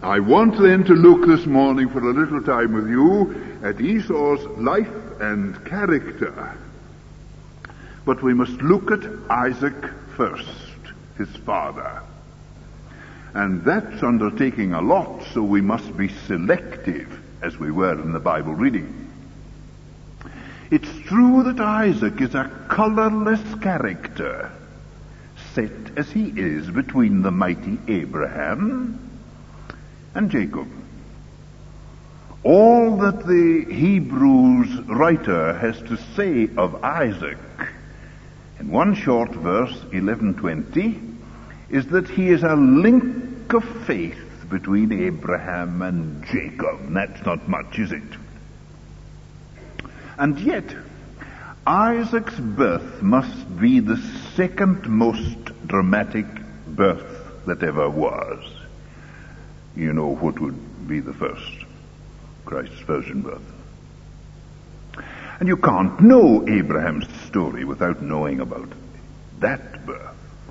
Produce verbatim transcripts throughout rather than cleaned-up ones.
I want then to look this morning for a little time with you at Esau's life and character. But we must look at Isaac first, his father. And that's undertaking a lot, so we must be selective, as we were in the Bible reading. It's true that Isaac is a colorless character, set as he is between the mighty Abraham and Jacob. All that the Hebrews writer has to say of Isaac in one short verse, eleven twenty, is that he is a link of faith between Abraham and Jacob. And that's not much, is it? And yet, Isaac's birth must be the second most dramatic birth that ever was. You know what would be the first? Christ's virgin birth. And you can't know Abraham's story without knowing about that birth.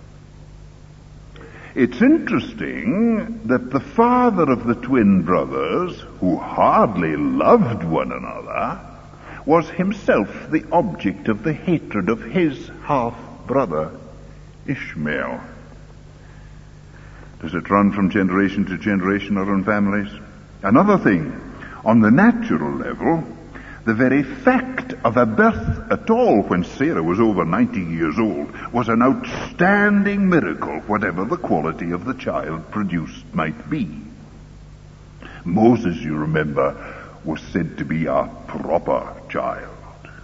It's interesting that the father of the twin brothers, who hardly loved one another, was himself the object of the hatred of his half-brother, Ishmael. Does it run from generation to generation or in families? Another thing, on the natural level, the very fact of a birth at all when Sarah was over ninety years old was an outstanding miracle, whatever the quality of the child produced might be. Moses, you remember, was said to be a proper child.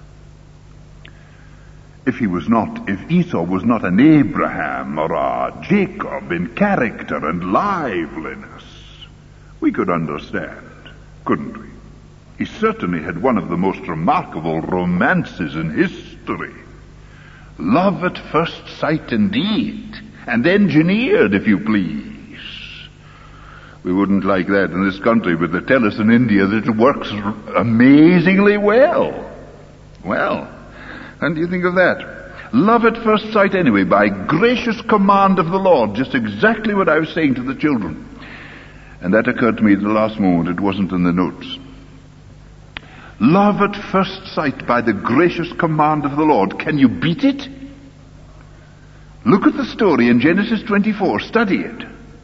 If he was not, if Esau was not an Abraham or a Jacob in character and liveliness, we could understand, couldn't we? He certainly had one of the most remarkable romances in history. Love at first sight indeed, and engineered, if you please. We wouldn't like that in this country, but they tell us in India that it works amazingly well. Well, and do you think of that? Love at first sight anyway, by gracious command of the Lord, just exactly what I was saying to the children. And that occurred to me at the last moment, it wasn't in the notes. Love at first sight by the gracious command of the Lord. Can you beat it? Look at the story in Genesis twenty-four. Study it.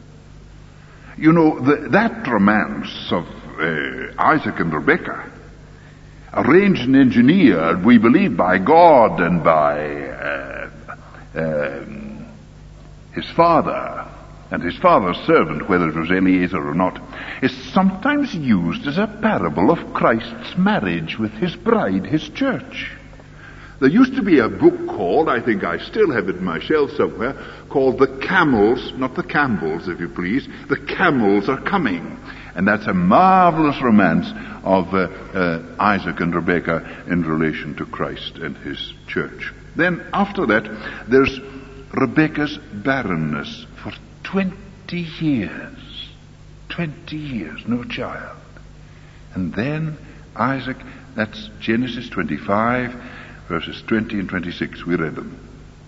You know, the, that romance of uh, Isaac and Rebekah, arranged and engineered, we believe, by God and by uh, uh, his father and his father's servant, whether it was Eliezer or not, is sometimes used as a parable of Christ's marriage with his bride, his church. There used to be a book called, I think I still have it in my shelf somewhere, called The Camels, not the Campbells, if you please, The Camels Are Coming. And that's a marvelous romance of uh, uh, Isaac and Rebekah in relation to Christ and his church. Then after that, there's Rebekah's barrenness for twenty years. Twenty years, no child. And then Isaac, that's Genesis twenty-five, verses twenty and twenty-six, we read them.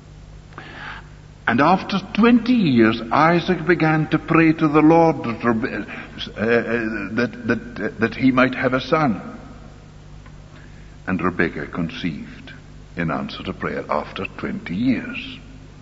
And after twenty years, Isaac began to pray to the Lord that, uh, that, that, uh, that he might have a son. And Rebekah conceived in answer to prayer after twenty years.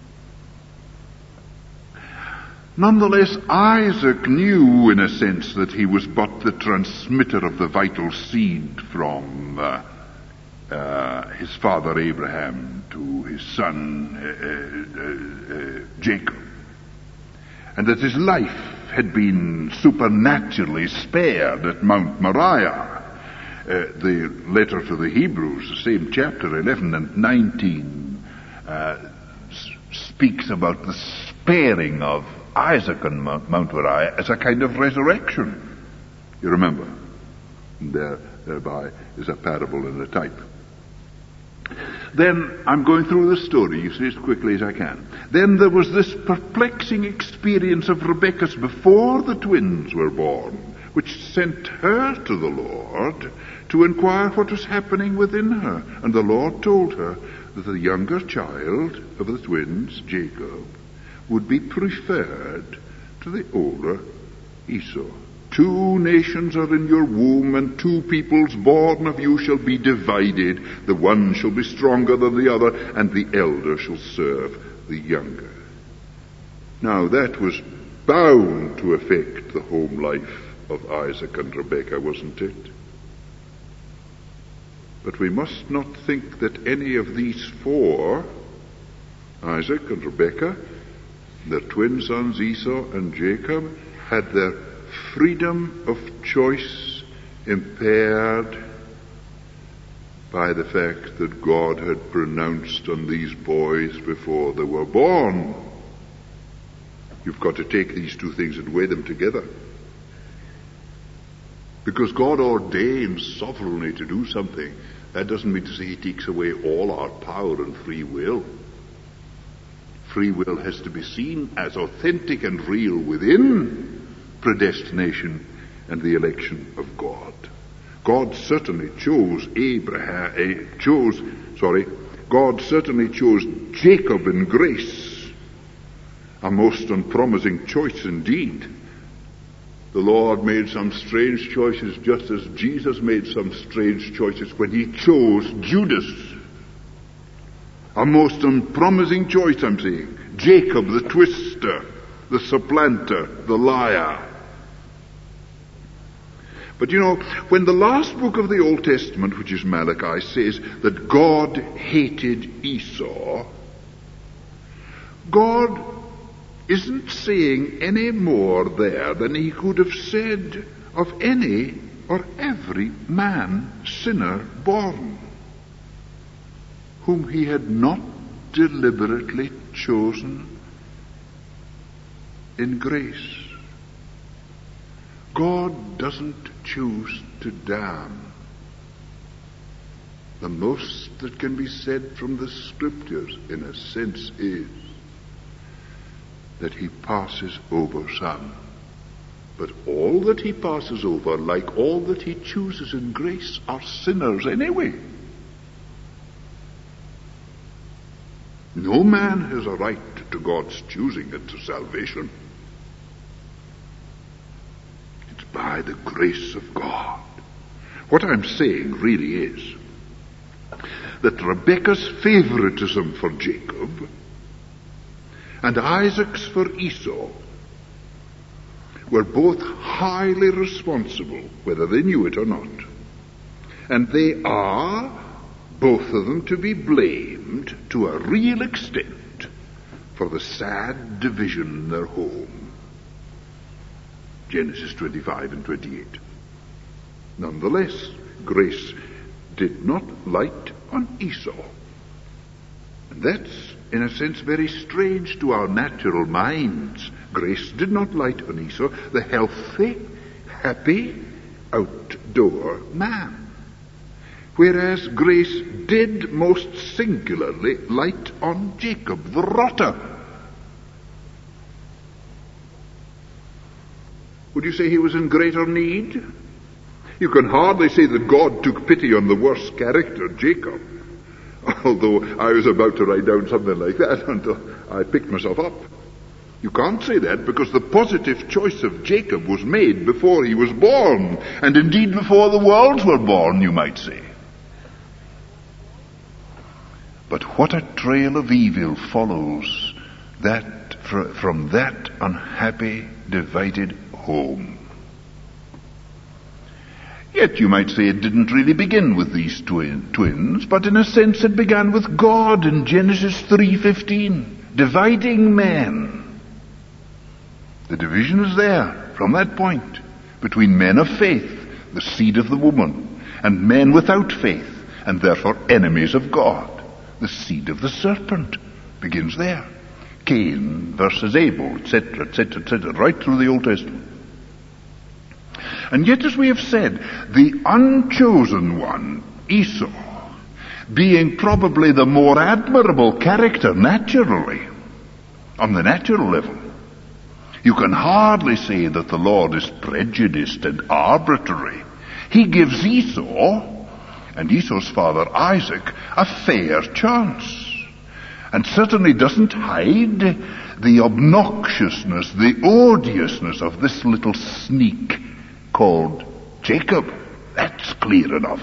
Nonetheless, Isaac knew, in a sense, that he was but the transmitter of the vital seed from uh, uh, his father Abraham to his son uh, uh, uh, Jacob, and that his life had been supernaturally spared at Mount Moriah. Uh, the letter to the Hebrews, the same chapter eleven and nineteen, uh, s- speaks about the sparing of Isaac on Mount Moriah as a kind of resurrection. You remember? There, thereby is a parable and a type. Then, I'm going through the story, you see, as quickly as I can. Then there was this perplexing experience of Rebekah's before the twins were born, which sent her to the Lord to inquire what was happening within her. And the Lord told her that the younger child of the twins, Jacob, would be preferred to the older, Esau. Two nations are in your womb, and two peoples born of you shall be divided. The one shall be stronger than the other, and the elder shall serve the younger. Now that was bound to affect the home life of Isaac and Rebekah, wasn't it? But we must not think that any of these four, Isaac and Rebekah, their twin sons Esau and Jacob, had their freedom of choice impaired by the fact that God had pronounced on these boys before they were born. You've got to take these two things and weigh them together. Because God ordains sovereignly to do something, that doesn't mean to say he takes away all our power and free will. Free will has to be seen as authentic and real within predestination and the election of God. God certainly chose Abraham, eh, chose, sorry, God certainly chose Jacob in grace. A most unpromising choice indeed. The Lord made some strange choices, just as Jesus made some strange choices when he chose Judas. A most unpromising choice, I'm saying. Jacob, the twister, the supplanter, the liar. But you know, when the last book of the Old Testament, which is Malachi, says that God hated Esau, God isn't saying any more there than he could have said of any or every man, sinner born, whom he had not deliberately chosen in grace. God doesn't choose to damn. The most that can be said from the Scriptures, in a sense, is that he passes over some. But all that he passes over, like all that he chooses in grace, are sinners anyway. No man has a right to God's choosing and to salvation. It's by the grace of God. What I'm saying really is that Rebekah's favoritism for Jacob and Isaac's for Esau were both highly responsible, whether they knew it or not. And they are, both of them, to be blamed to a real extent for the sad division in their home. Genesis twenty-five and twenty-eight. Nonetheless, grace did not light on Esau. And that's, in a sense, very strange to our natural minds. Grace did not light on Esau, the healthy, happy, outdoor man. Whereas grace did most singularly light on Jacob, the rotter. Would you say he was in greater need? You can hardly say that God took pity on the worst character, Jacob. Although I was about to write down something like that until I picked myself up. You can't say that because the positive choice of Jacob was made before he was born, and indeed before the worlds were born, you might say. But what a trail of evil follows that from that unhappy, divided home. Yet you might say it didn't really begin with these twin, twins, but in a sense it began with God in Genesis three fifteen, dividing men. The division is there from that point between men of faith, the seed of the woman, and men without faith, and therefore enemies of God, the seed of the serpent. Begins there. Cain versus Abel, et cetera, et cetera, et cetera, right through the Old Testament. And yet, as we have said, the unchosen one, Esau, being probably the more admirable character naturally, on the natural level, you can hardly say that the Lord is prejudiced and arbitrary. He gives Esau, and Esau's father Isaac, a fair chance, and certainly doesn't hide the obnoxiousness, the odiousness of this little sneak called Jacob. That's clear enough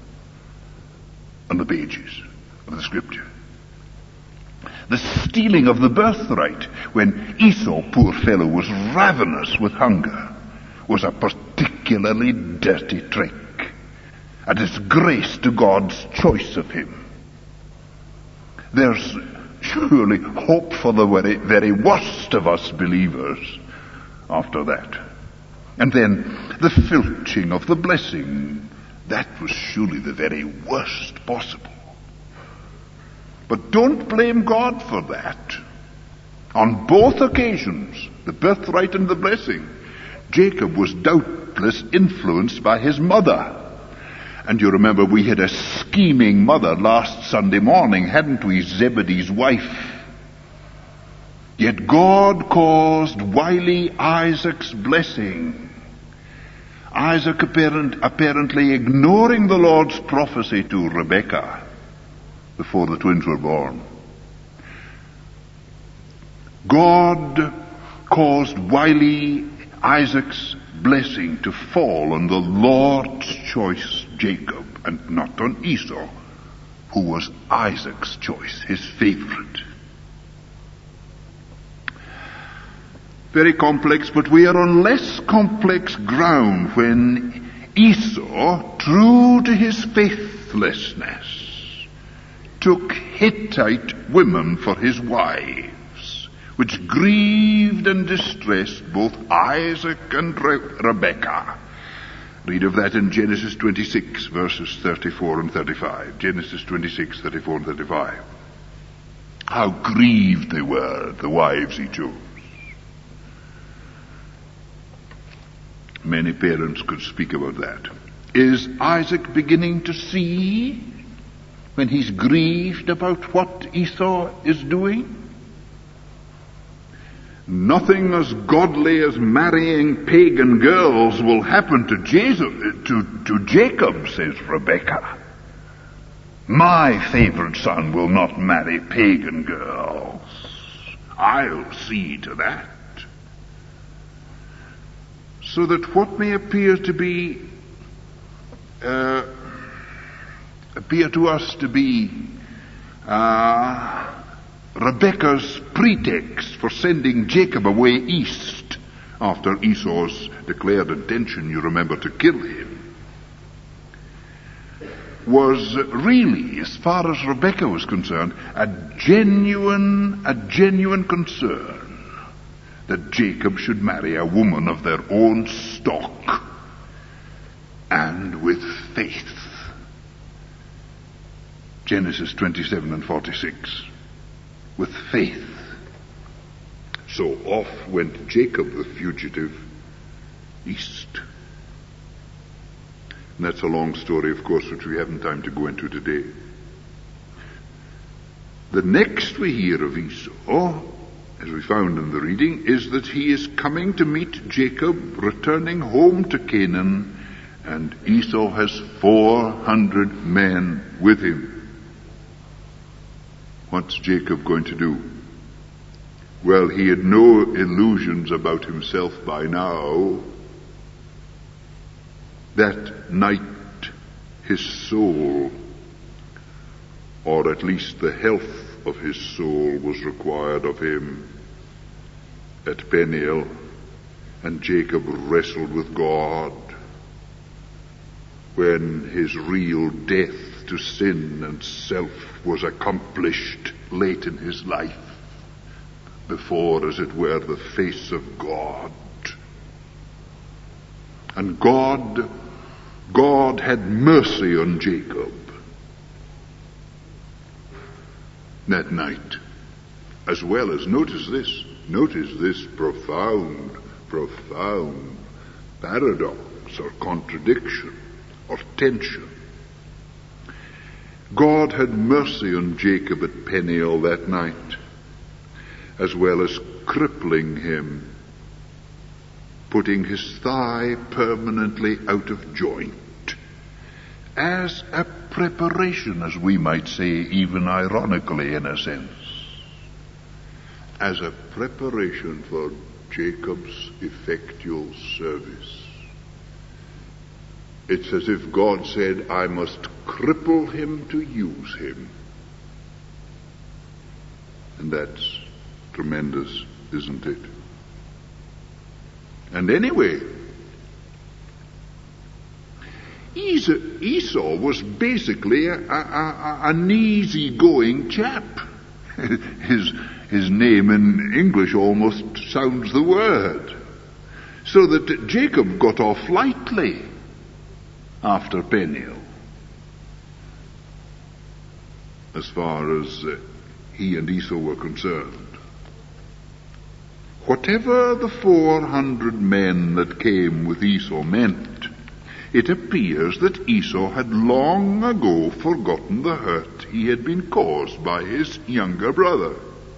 on the pages of the scripture. The stealing of the birthright when Esau, poor fellow, was ravenous with hunger, was a particularly dirty trick, a disgrace to God's choice of him. There's surely hope for the very, very worst of us believers after that. And then the filching of the blessing, that was surely the very worst possible. But don't blame God for that. On both occasions, the birthright and the blessing, Jacob was doubtless influenced by his mother. And you remember we had a scheming mother last Sunday morning, hadn't we? Zebedee's wife. Yet God caused wily Isaac's blessing. Isaac apparent, apparently ignoring the Lord's prophecy to Rebekah before the twins were born. God caused wily Isaac's blessing to fall on the Lord's choice, Jacob, and not on Esau, who was Isaac's choice, his favorite. Very complex, but we are on less complex ground when Esau, true to his faithlessness, took Hittite women for his wives, which grieved and distressed both Isaac and Re- Rebekah. Read of that in Genesis twenty-six, verses thirty-four and thirty-five. Genesis twenty-six, thirty-four and thirty-five. How grieved they were, the wives he chose. Many parents could speak about that. Is Isaac beginning to see when he's grieved about what Esau is doing? Nothing as godly as marrying pagan girls will happen to, Jesus, to, to Jacob, says Rebekah. My favored son will not marry pagan girls. I'll see to that. So that what may appear to be uh, appear to us to be uh, Rebekah's pretext for sending Jacob away east after Esau's declared intention, you remember, to kill him, was really, as far as Rebekah was concerned, a genuine, a genuine concern that Jacob should marry a woman of their own stock and with faith. Genesis twenty-seven and forty-six. With faith. So off went Jacob the fugitive east. And that's a long story, of course, which we haven't time to go into today. The next we hear of Esau, as we found in the reading, is that he is coming to meet Jacob, returning home to Canaan, and Esau has four hundred men with him. What's Jacob going to do? Well, he had no illusions about himself by now. That night, his soul, or at least the health of his soul, was required of him at Peniel, and Jacob wrestled with God when his real death to sin and self was accomplished late in his life, before, as it were, the face of God. And God, God had mercy on Jacob that night, as well as, notice this, notice this profound, profound paradox or contradiction or tension. God had mercy on Jacob at Peniel that night, as well as crippling him, putting his thigh permanently out of joint, as a preparation, as we might say, even ironically in a sense, as a preparation for Jacob's effectual service. It's as if God said, I must cripple him to use him. And that's tremendous, isn't it? And anyway, Esau was basically a, a, a, an easy-going chap. His, his name in English almost sounds the word. So that Jacob got off lightly after Peniel, as far as uh, he and Esau were concerned. Whatever the four hundred men that came with Esau meant, it appears that Esau had long ago forgotten the hurt he had been caused by his younger brother.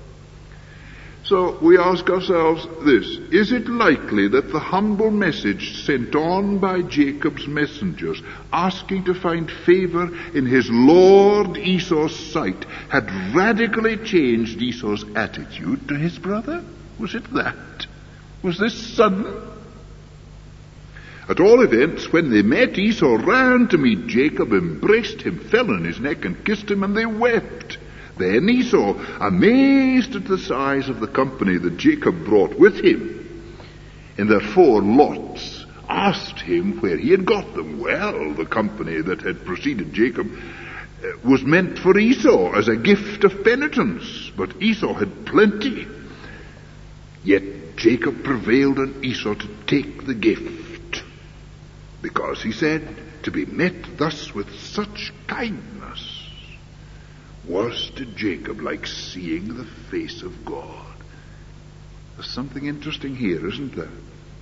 So we ask ourselves this: is it likely that the humble message sent on by Jacob's messengers, asking to find favor in his lord Esau's sight, had radically changed Esau's attitude to his brother? Was it that? Was this sudden? At all events, when they met, Esau ran to meet Jacob, embraced him, fell on his neck and kissed him, and they wept. Then Esau, amazed at the size of the company that Jacob brought with him in their four lots, asked him where he had got them. Well, the company that had preceded Jacob was meant for Esau as a gift of penitence, but Esau had plenty. Yet Jacob prevailed on Esau to take the gift, because he said, to be met thus with such kindness was to Jacob like seeing the face of God. There's something interesting here, isn't there?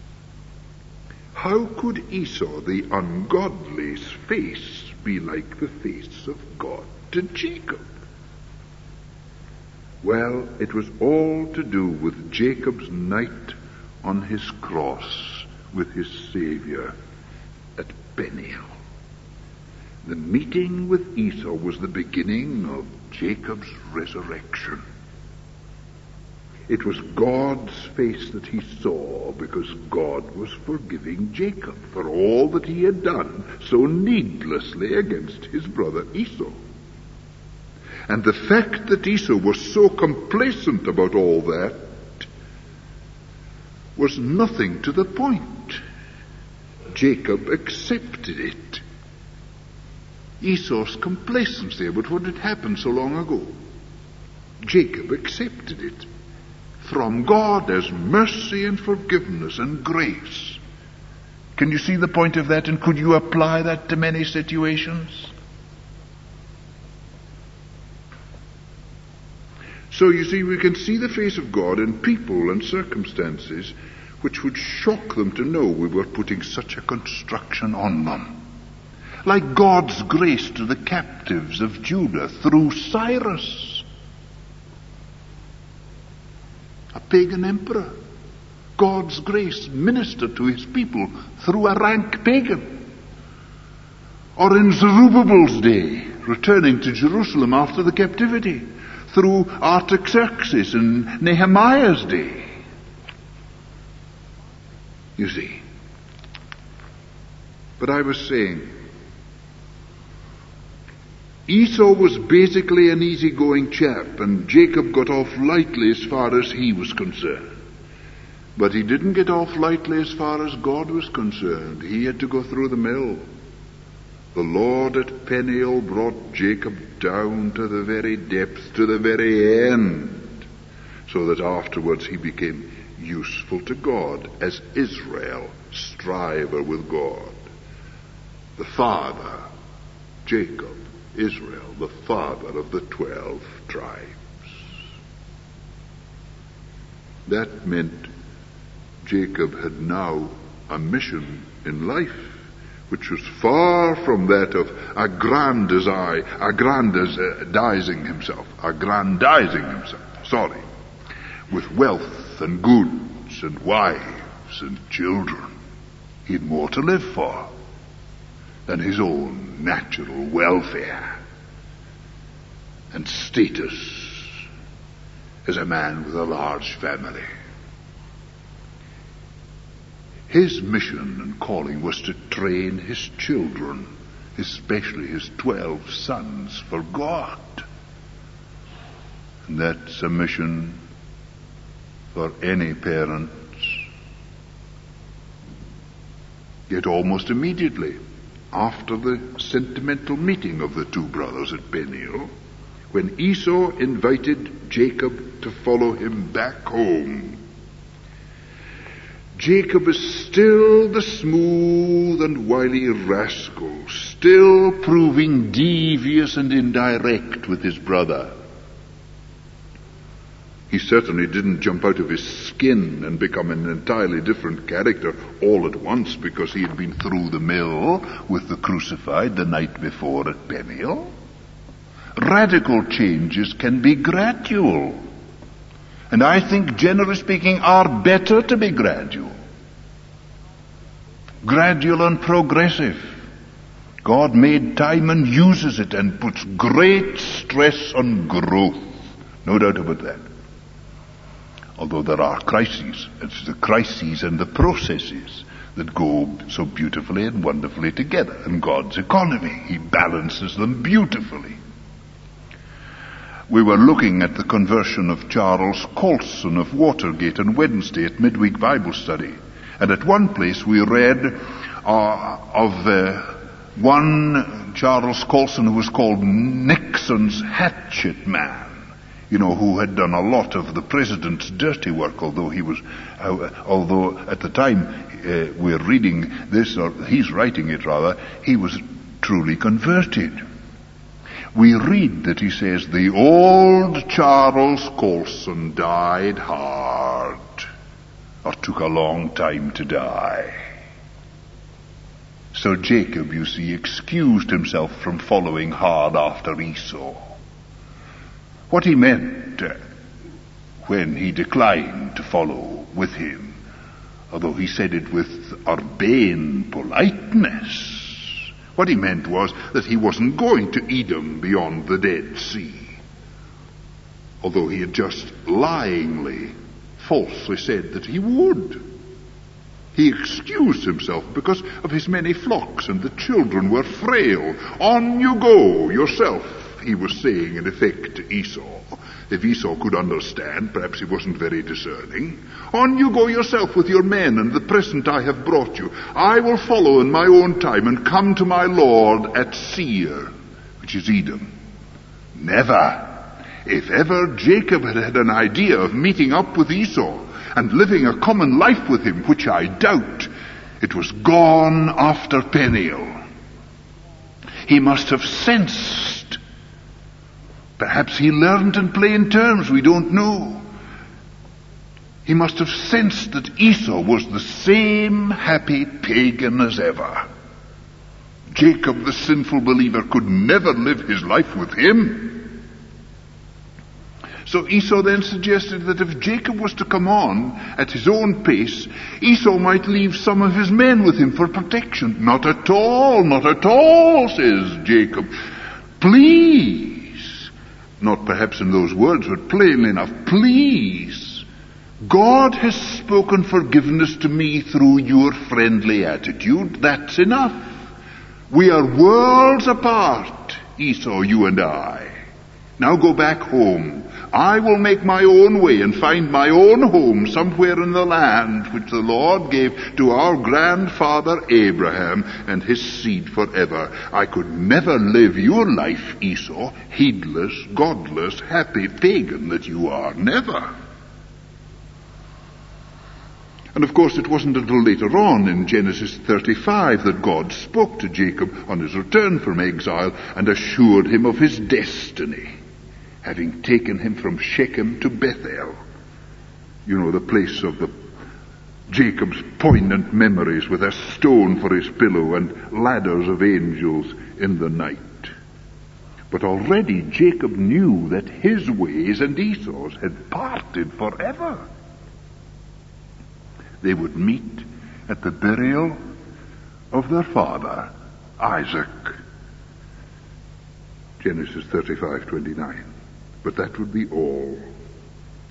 How could Esau, the ungodly's face, be like the face of God to Jacob? Well, it was all to do with Jacob's night on his cross with his Savior at Peniel. The meeting with Esau was the beginning of Jacob's resurrection. It was God's face that he saw, because God was forgiving Jacob for all that he had done so needlessly against his brother Esau. And the fact that Esau was so complacent about all that was nothing to the point. Jacob accepted it. Esau's complacency about what had happened so long ago, Jacob accepted it from God as mercy and forgiveness and grace. Can you see the point of that, and could you apply that to many situations? So you see, we can see the face of God in people and circumstances which would shock them to know we were putting such a construction on them. Like God's grace to the captives of Judah through Cyrus, a pagan emperor. God's grace ministered to his people through a rank pagan. Or in Zerubbabel's day, returning to Jerusalem after the captivity, through Artaxerxes and Nehemiah's day. You see. But I was saying, Esau was basically an easygoing chap, and Jacob got off lightly as far as he was concerned. But he didn't get off lightly as far as God was concerned. He had to go through the mill. The Lord at Peniel brought Jacob down to the very depths, to the very end, so that afterwards he became useful to God as Israel, striver with God. The father, Jacob, Israel, the father of the twelve tribes. That meant Jacob had now a mission in life, which was far from that of aggrandizing, aggrandizing himself, aggrandizing himself, sorry, with wealth and goods and wives and children. He had more to live for than his own natural welfare and status as a man with a large family. His mission and calling was to train his children, especially his twelve sons, for God. And that's a mission for any parents. Yet almost immediately after the sentimental meeting of the two brothers at Peniel, when Esau invited Jacob to follow him back home, Jacob is still the smooth and wily rascal, still proving devious and indirect with his brother. He certainly didn't jump out of his skin and become an entirely different character all at once because he had been through the mill with the crucified the night before at Peniel. Radical changes can be gradual. And I think, generally speaking, are better to be gradual. Gradual and progressive. God made time and uses it and puts great stress on growth. No doubt about that. Although there are crises. It's the crises and the processes that go so beautifully and wonderfully together in God's economy. He balances them beautifully. We were looking at the conversion of Charles Colson of Watergate on Wednesday at midweek Bible study. And at one place we read uh, of uh, one Charles Colson who was called Nixon's hatchet man. You know, who had done a lot of the president's dirty work, although he was, uh, although at the time uh, we're reading this, or he's writing it rather, he was truly converted. We read that he says, the old Charles Colson died hard, or took a long time to die. So Jacob, you see, excused himself from following hard after Esau. What he meant uh, when he declined to follow with him, although he said it with urbane politeness, what he meant was that he wasn't going to Edom beyond the Dead Sea, although he had just lyingly, falsely said that he would. He excused himself because of his many flocks and the children were frail. On you go yourself, he was saying in effect to Esau. If Esau could understand, perhaps he wasn't very discerning. On you go yourself with your men and the present I have brought you. I will follow in my own time and come to my Lord at Seir, which is Edom. Never. If ever Jacob had had an idea of meeting up with Esau and living a common life with him, which I doubt, it was gone after Peniel. He must have sensed. Perhaps he learned in plain terms, we don't know. He must have sensed that Esau was the same happy pagan as ever. Jacob, the sinful believer, could never live his life with him. So Esau then suggested that if Jacob was to come on at his own pace, Esau might leave some of his men with him for protection. Not at all, not at all, says Jacob. Please. Not perhaps in those words, but plainly enough, please. God has spoken forgiveness to me through your friendly attitude. That's enough. We are worlds apart, Esau, you and I. Now go back home. I will make my own way and find my own home somewhere in the land which the Lord gave to our grandfather Abraham and his seed forever. I could never live your life, Esau, heedless, godless, happy pagan that you are. Never. And of course it wasn't until later on in Genesis thirty-five that God spoke to Jacob on his return from exile and assured him of his destiny, having taken him from Shechem to Bethel. You know, the place of the Jacob's poignant memories with a stone for his pillow and ladders of angels in the night. But already Jacob knew that his ways and Esau's had parted forever. They would meet at the burial of their father, Isaac. Genesis thirty-five twenty-nine. But that would be all.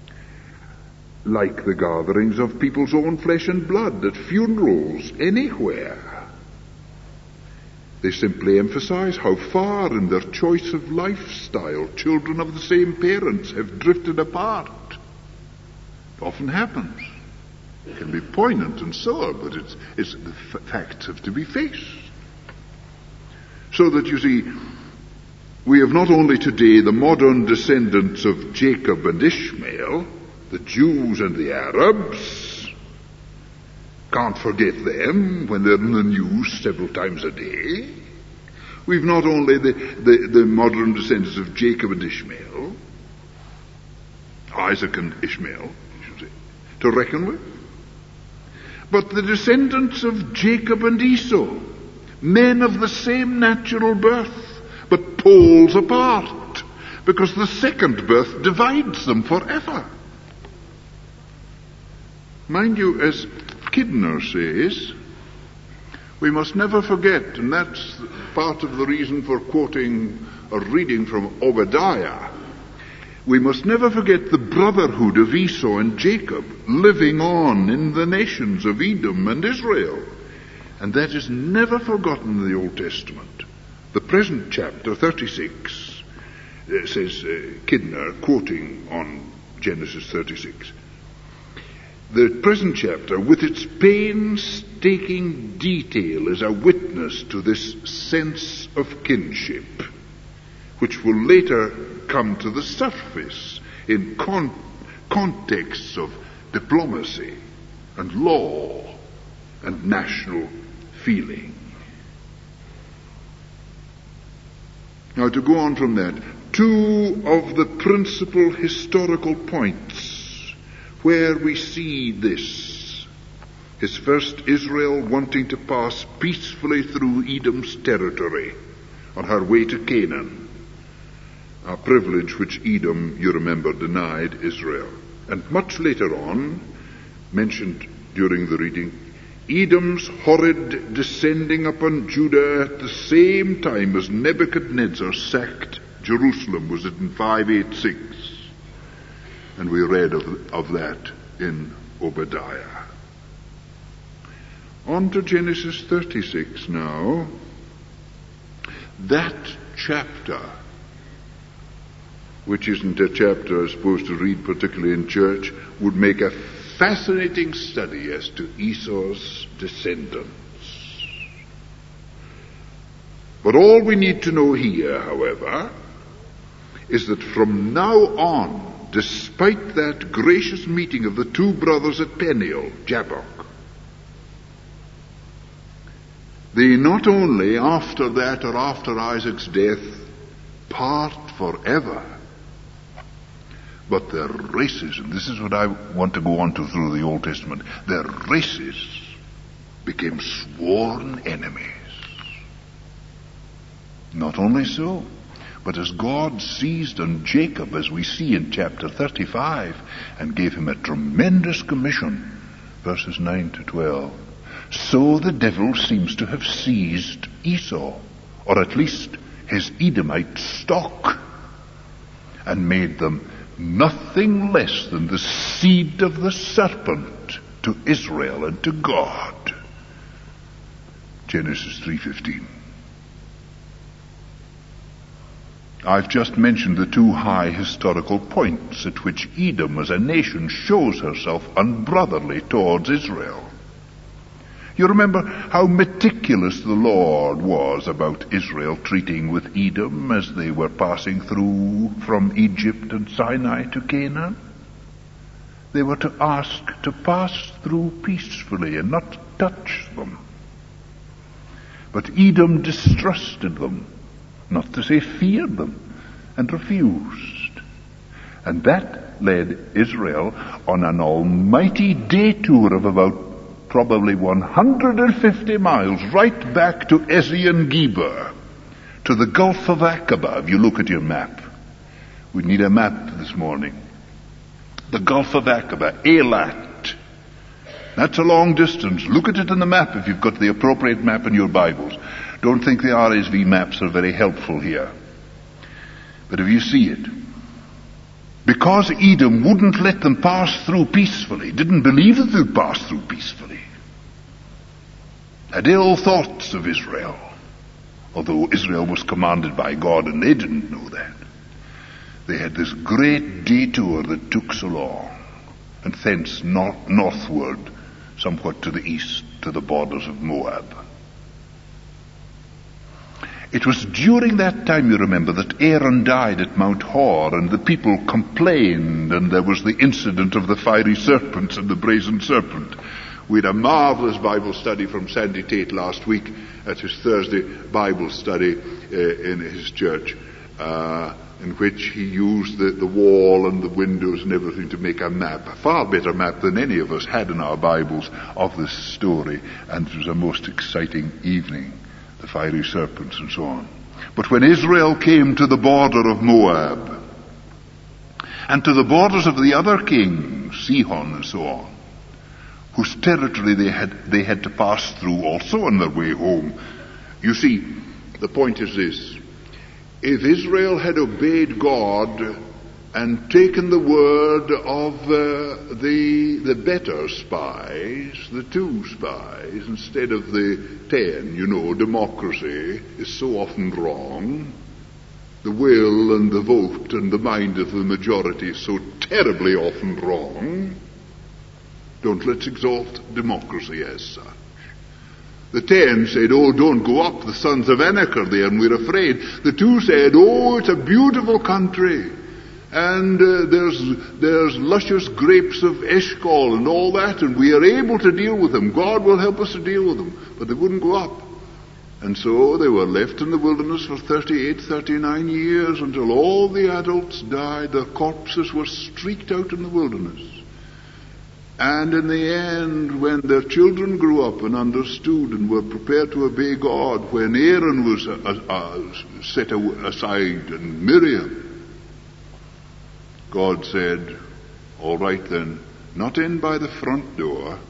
like the gatherings of people's own flesh and blood at funerals anywhere. They simply emphasize how far in their choice of lifestyle children of the same parents have drifted apart. It often happens. It can be poignant and sore, but it's, it's the f- facts have to be faced. So that, you see, we have not only today the modern descendants of Jacob and Ishmael, the Jews and the Arabs. Can't forget them when they're in the news several times a day. We've not only the, the, the modern descendants of Jacob and Ishmael, Isaac and Ishmael, I should say, to reckon with, but the descendants of Jacob and Esau, men of the same natural birth, but poles apart, because the second birth divides them forever. Mind you, as Kidner says, we must never forget, and that's part of the reason for quoting or reading from Obadiah, we must never forget the brotherhood of Esau and Jacob living on in the nations of Edom and Israel. And that is never forgotten in the Old Testament. The present chapter, thirty-six, uh, says uh, Kidner, quoting on Genesis thirty-six, the present chapter, with its painstaking detail, is a witness to this sense of kinship, which will later come to the surface in con- contexts of diplomacy and law and national feeling. Now, to go on from that, two of the principal historical points where we see this is first Israel wanting to pass peacefully through Edom's territory on her way to Canaan, a privilege which Edom, you remember, denied Israel. And much later on, mentioned during the reading, Edom's horrid descending upon Judah at the same time as Nebuchadnezzar sacked Jerusalem. Was it in five eighty-six? And we read of, of that in Obadiah. On to Genesis thirty-six now. That chapter, which isn't a chapter I'm supposed to read particularly in church, would make a fascinating study as to Esau's descendants. But all we need to know here, however, is that from now on, despite that gracious meeting of the two brothers at Peniel, Jabbok, they not only after that or after Isaac's death part forever, but their races, and this is what I want to go on to through the Old Testament, their races became sworn enemies. Not only so, but as God seized on Jacob, as we see in chapter thirty-five, and gave him a tremendous commission, verses nine to twelve, so the devil seems to have seized Esau, or at least his Edomite stock, and made them nothing less than the seed of the serpent to Israel and to God. Genesis three fifteen. I've just mentioned the two high historical points at which Edom as a nation shows herself unbrotherly towards Israel. You remember how meticulous the Lord was about Israel treating with Edom as they were passing through from Egypt and Sinai to Canaan? They were to ask to pass through peacefully and not touch them. But Edom distrusted them, not to say feared them, and refused. And that led Israel on an almighty detour of about probably one hundred fifty miles, right back to Ezion Geber, to the Gulf of Aqaba, if you look at your map. We need a map this morning. The Gulf of Aqaba, Eilat. That's a long distance. Look at it in the map if you've got the appropriate map in your Bibles. Don't think the R S V maps are very helpful here. But if you see it, because Edom wouldn't let them pass through peacefully, didn't believe that they'd pass through peacefully, had ill thoughts of Israel, although Israel was commanded by God and they didn't know that. They had this great detour that took so long, and thence north, northward, somewhat to the east, to the borders of Moab. It was during that time, you remember, that Aaron died at Mount Hor, and the people complained, and there was the incident of the fiery serpents and the brazen serpent. We had a marvelous Bible study from Sandy Tate last week at his Thursday Bible study uh, in his church, uh, in which he used the, the wall and the windows and everything to make a map, a far better map than any of us had in our Bibles of this story, and it was a most exciting evening, the fiery serpents and so on. But when Israel came to the border of Moab, and to the borders of the other kings, Sihon and so on, whose territory they had, they had to pass through also on their way home. You see, the point is this. If Israel had obeyed God and taken the word of uh, the the better spies, the two spies, instead of the ten, you know, democracy is so often wrong. The will and the vote and the mind of the majority is so terribly often wrong. Don't let's exalt democracy as such. The ten said, oh, don't go up, the sons of Anak are there and we're afraid. The two said, oh, it's a beautiful country. And uh, there's there's luscious grapes of Eshcol and all that, and we are able to deal with them. God will help us to deal with them. But they wouldn't go up. And so they were left in the wilderness for thirty-eight, thirty-nine years until all the adults died. Their corpses were streaked out in the wilderness. And in the end, when their children grew up and understood and were prepared to obey God, when Aaron was uh, uh, set aside and Miriam, God said, all right then, not in by the front door,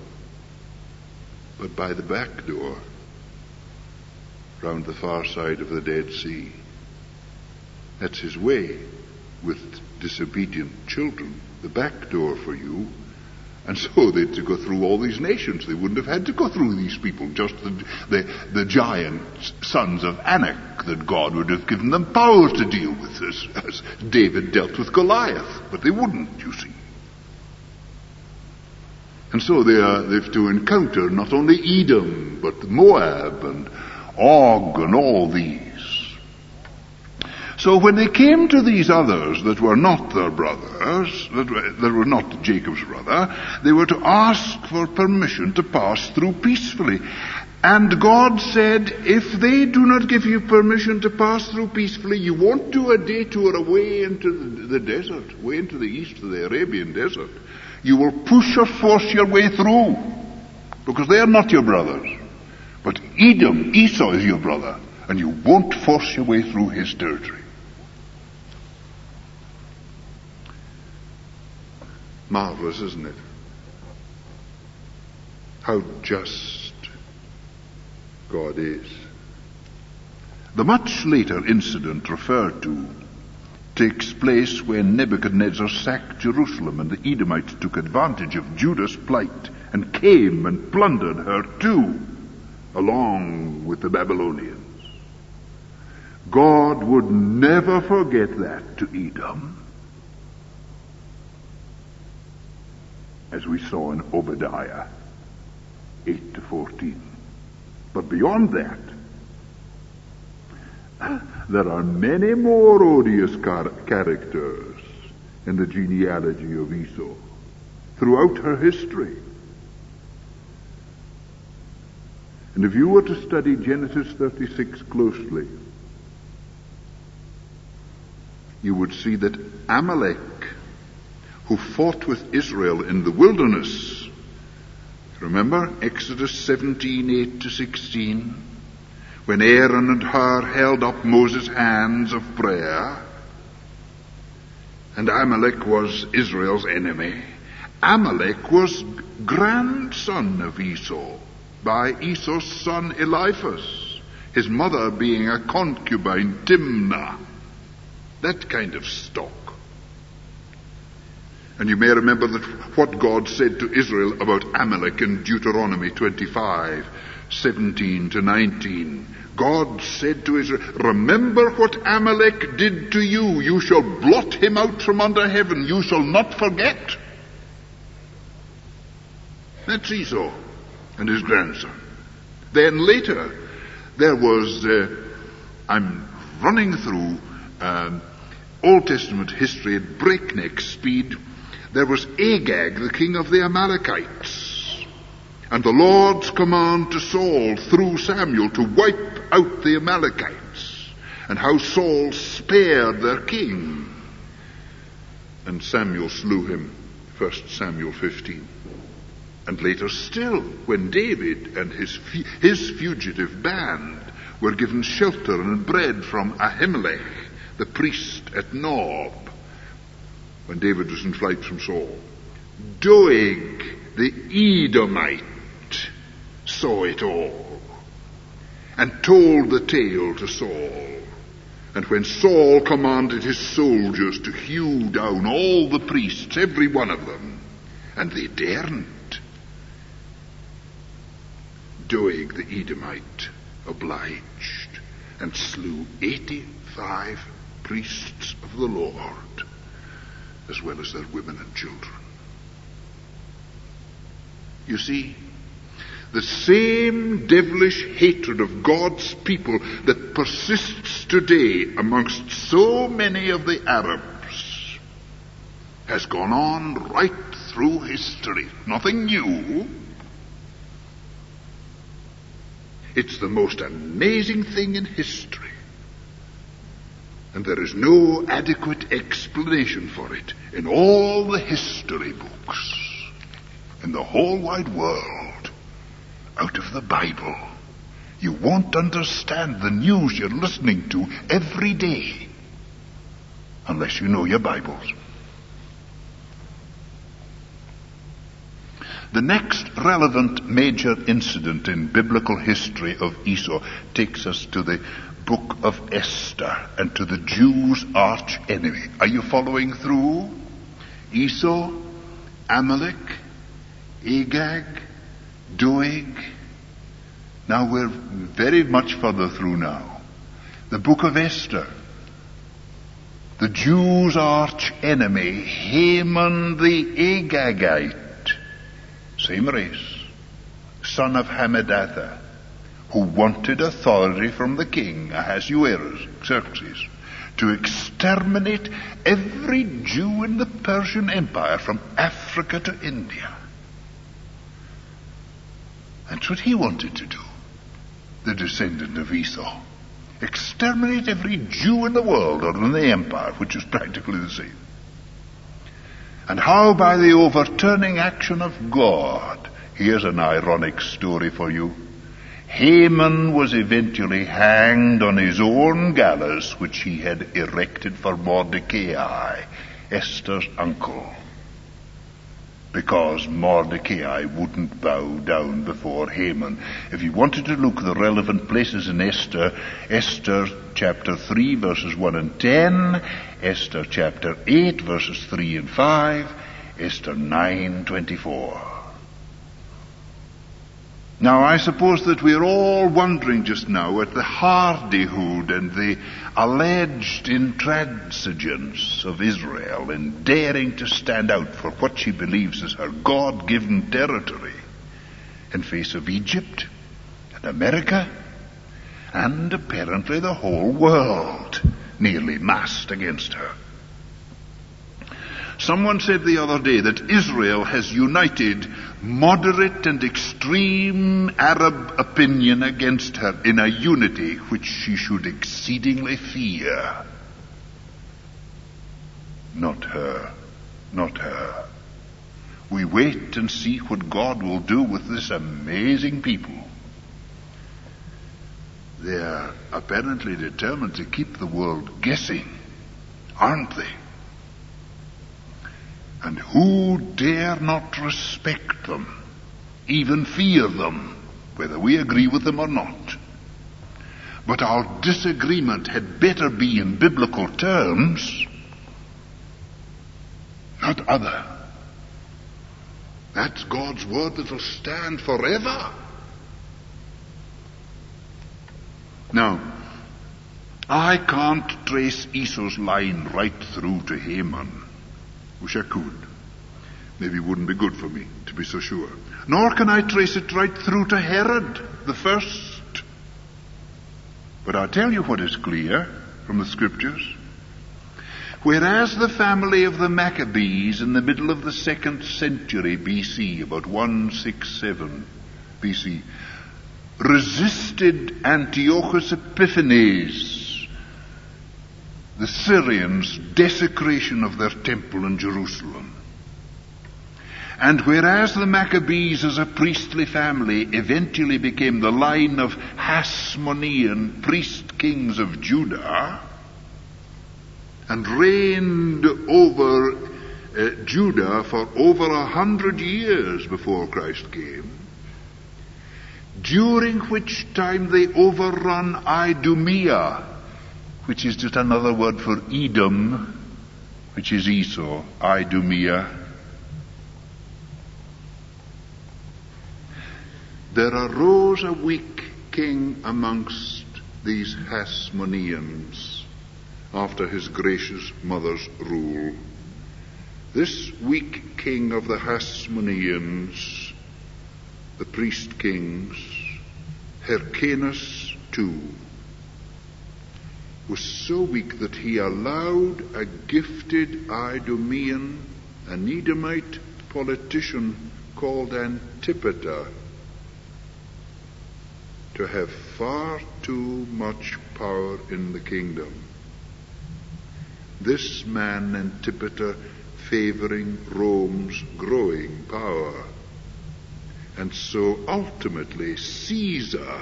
but by the back door, round the far side of the Dead Sea. That's his way with disobedient children, the back door for you. And so they had to go through all these nations. They wouldn't have had to go through these people, just the, the, the giant sons of Anak, that God would have given them power to deal with, as, as David dealt with Goliath. But they wouldn't, you see. And so they are, they have to encounter not only Edom, but Moab and Og and all these. So when they came to these others that were not their brothers, that were, that were not Jacob's brother, they were to ask for permission to pass through peacefully. And God said, if they do not give you permission to pass through peacefully, you won't do a detour away into the, the desert, away into the east of the Arabian desert. You will push or force your way through, because they are not your brothers. But Edom, Esau is your brother, and you won't force your way through his territory. Marvelous, isn't it? How just God is. The much later incident referred to takes place when Nebuchadnezzar sacked Jerusalem, and the Edomites took advantage of Judah's plight and came and plundered her too, along with the Babylonians. God would never forget that to Edom, as we saw in Obadiah eight to fourteen. But beyond that, there are many more odious car- characters in the genealogy of Esau throughout her history. And if you were to study Genesis thirty-six closely, you would see that Amalek, who fought with Israel in the wilderness, remember Exodus seventeen, eight to sixteen, when Aaron and Hur held up Moses' hands of prayer, and Amalek was Israel's enemy. Amalek was grandson of Esau by Esau's son Eliphaz, his mother being a concubine, Timnah. That kind of stock. And you may remember that what God said to Israel about Amalek in Deuteronomy twenty-five, seventeen to nineteen. God said to Israel, remember what Amalek did to you. You shall blot him out from under heaven. You shall not forget. That's Esau and his grandson. Then later, there was, uh, I'm running through um, Old Testament history at breakneck speed. There was Agag, the king of the Amalekites, and the Lord's command to Saul through Samuel to wipe out the Amalekites, and how Saul spared their king, and Samuel slew him, First Samuel fifteen. And later still, when David and his fu- his fugitive band were given shelter and bread from Ahimelech, the priest at Nob, when David was in flight from Saul. Doeg, the Edomite, saw it all and told the tale to Saul. And when Saul commanded his soldiers to hew down all the priests, every one of them, and they daren't, Doeg the Edomite obliged and slew eighty-five priests of the Lord, as well as their women and children. You see, the same devilish hatred of God's people that persists today amongst so many of the Arabs has gone on right through history. Nothing new. It's the most amazing thing in history. And there is no adequate explanation for it in all the history books in the whole wide world out of the Bible. You won't understand the news you're listening to every day unless you know your Bibles. The next relevant major incident in biblical history of Esau takes us to the book of Esther and to the Jews' arch enemy. Are you following through? Esau, Amalek, Agag, Doeg. Now we're very much further through now. The book of Esther. The Jews' arch enemy, Haman the Agagite. Same race, son of Hammedatha, who wanted authority from the king, Ahasuerus, Xerxes, to exterminate every Jew in the Persian Empire from Africa to India. That's what he wanted to do, the descendant of Esau. Exterminate every Jew in the world or in the empire, which is practically the same. And how by the overturning action of God, here's an ironic story for you, Haman was eventually hanged on his own gallows, which he had erected for Mordecai, Esther's uncle, because Mordecai wouldn't bow down before Haman. If you wanted to look at the relevant places in Esther, Esther chapter three verses one and ten, Esther chapter eight verses three and five, Esther nine twenty-four. Now I suppose that we're all wondering just now at the hardihood and the alleged intransigence of Israel in daring to stand out for what she believes is her God-given territory in face of Egypt and America and apparently the whole world nearly massed against her. Someone said the other day that Israel has united moderate and extreme Arab opinion against her in a unity which she should exceedingly fear. Not her, not her. We wait and see what God will do with this amazing people. They are apparently determined to keep the world guessing, aren't they? And who dare not respect them, even fear them, whether we agree with them or not. But our disagreement had better be in biblical terms, not other. That's God's word that will stand forever. Now, I can't trace Esau's line right through to Haman. Wish I could. Maybe it wouldn't be good for me to be so sure. Nor can I trace it right through to Herod the first. But I'll tell you what is clear from the scriptures. Whereas the family of the Maccabees in the middle of the second century B C, about one sixty-seven B C, resisted Antiochus Epiphanes, the Syrians' desecration of their temple in Jerusalem. And whereas the Maccabees as a priestly family eventually became the line of Hasmonean priest kings of Judah and reigned over uh, Judah for over a hundred years before Christ came, during which time they overrun Idumea, which is just another word for Edom, which is Esau, Idumea. There arose a weak king amongst these Hasmoneans after his gracious mother's rule. This weak king of the Hasmoneans, the priest kings, Hyrcanus too, was so weak that he allowed a gifted Idumean, an Edomite politician called Antipater, to have far too much power in the kingdom. This man, Antipater, favoring Rome's growing power. And so ultimately Caesar,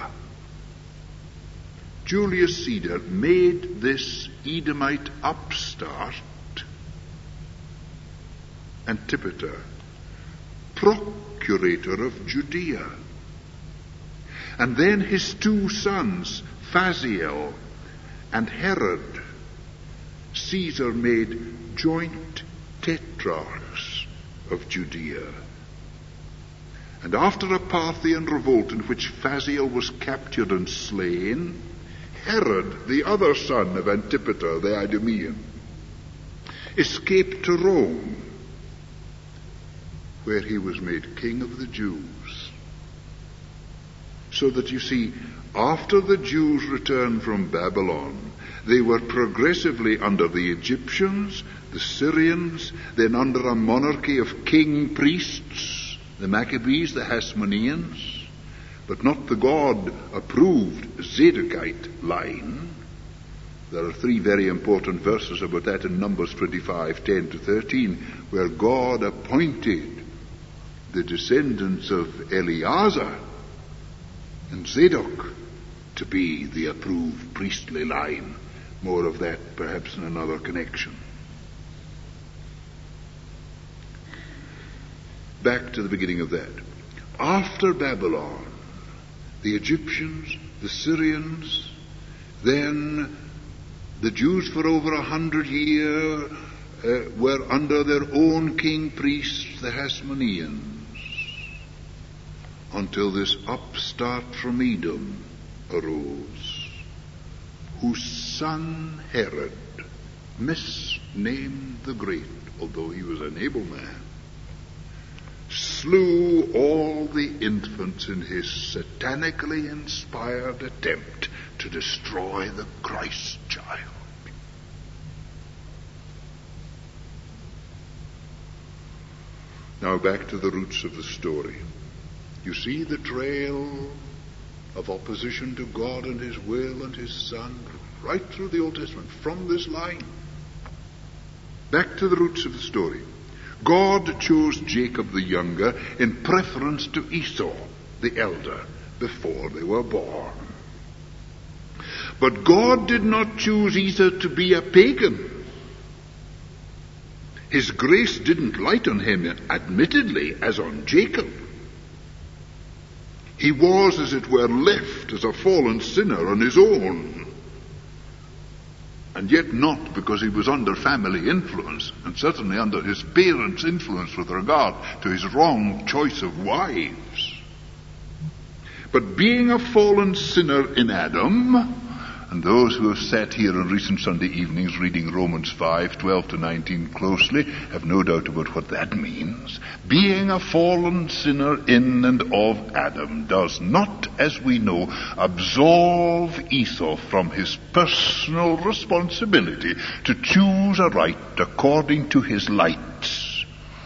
Julius Caesar, made this Edomite upstart, Antipater, procurator of Judea. And then his two sons, Phasael and Herod, Caesar made joint tetrarchs of Judea. And after a Parthian revolt in which Phasael was captured and slain, Herod, the other son of Antipater the Idumean, escaped to Rome, where he was made king of the Jews. So that you see, after the Jews returned from Babylon, they were progressively under the Egyptians, the Syrians, then under a monarchy of king priests, the Maccabees, the Hasmoneans, but not the God-approved Zadokite line. There are three very important verses about that in Numbers twenty-five, ten to thirteen, where God appointed the descendants of Eleazar and Zadok to be the approved priestly line. More of that perhaps in another connection. Back to the beginning of that. After Babylon, the Egyptians, the Syrians, then the Jews for over a hundred years uh, were under their own king priests, the Hasmoneans, until this upstart from Edom arose, whose son Herod, misnamed the Great, although he was an able man, slew all the infants in his satanically inspired attempt to destroy the Christ child. Now back to the roots of the story. You see the trail of opposition to God and His will and His Son right through the Old Testament, from this line. Back to the roots of the story. God chose Jacob the younger in preference to Esau the elder before they were born. But God did not choose Esau to be a pagan. His grace didn't light on him, admittedly, as on Jacob. He was, as it were, left as a fallen sinner on his own. And yet not because he was under family influence, and certainly under his parents' influence with regard to his wrong choice of wives. But being a fallen sinner in Adam, and those who have sat here on recent Sunday evenings reading Romans five, twelve to nineteen closely have no doubt about what that means. Being a fallen sinner in and of Adam does not, as we know, absolve Esau from his personal responsibility to choose aright according to his lights,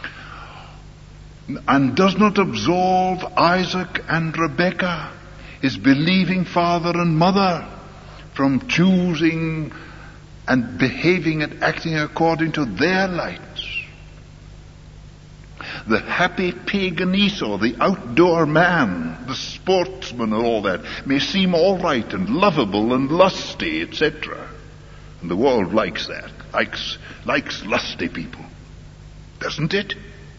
and does not absolve Isaac and Rebekah, his believing father and mother, from choosing and behaving and acting according to their lights. The happy pagan Esau, the outdoor man, the sportsman and all that, may seem all right and lovable and lusty, et cetera. And the world likes that, likes, likes lusty people, doesn't it?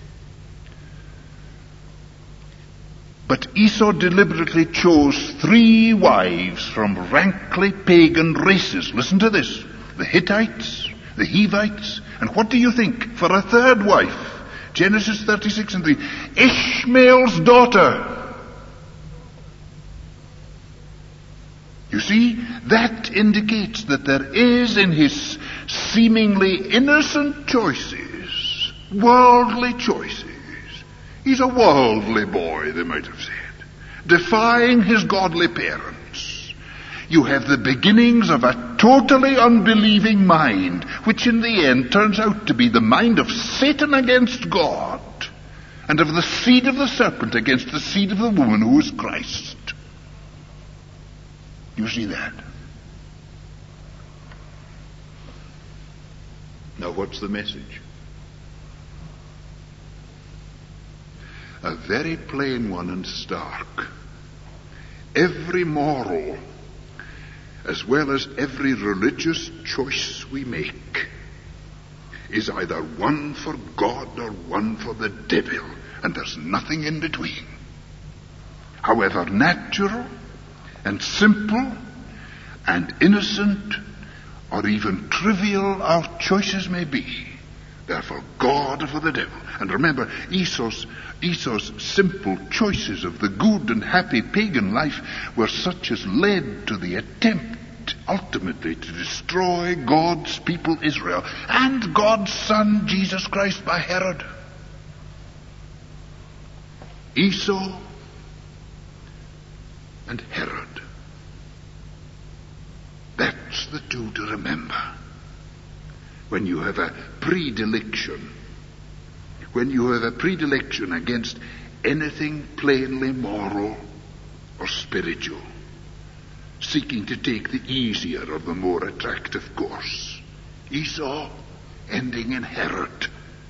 But Esau deliberately chose three wives from rankly pagan races. Listen to this. The Hittites, the Hivites, and what do you think? For a third wife, Genesis thirty-six and three, Ishmael's daughter. You see, that indicates that there is in his seemingly innocent choices, worldly choices. He's a worldly boy, they might have said, defying his godly parents. You have the beginnings of a totally unbelieving mind, which in the end turns out to be the mind of Satan against God, and of the seed of the serpent against the seed of the woman who is Christ. You see that? Now what's the message? A very plain one and stark. Every moral, as well as every religious choice we make, is either one for God or one for the devil, and there's nothing in between. However natural and simple and innocent or even trivial our choices may be, they're for God or for the devil. And remember, Esau's Esau's simple choices of the good and happy pagan life were such as led to the attempt ultimately to destroy God's people Israel and God's Son Jesus Christ by Herod. Esau and Herod. That's the two to remember. When you have a predilection When you have a predilection against anything plainly moral or spiritual, seeking to take the easier or the more attractive course. Esau ending in Herod.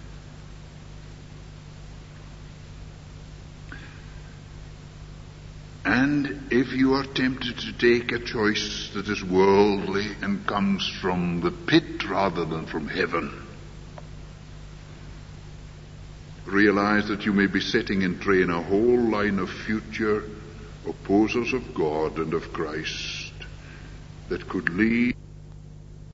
And if you are tempted to take a choice that is worldly and comes from the pit rather than from heaven, realize that you may be setting in train a whole line of future opposers of God and of Christ that could lead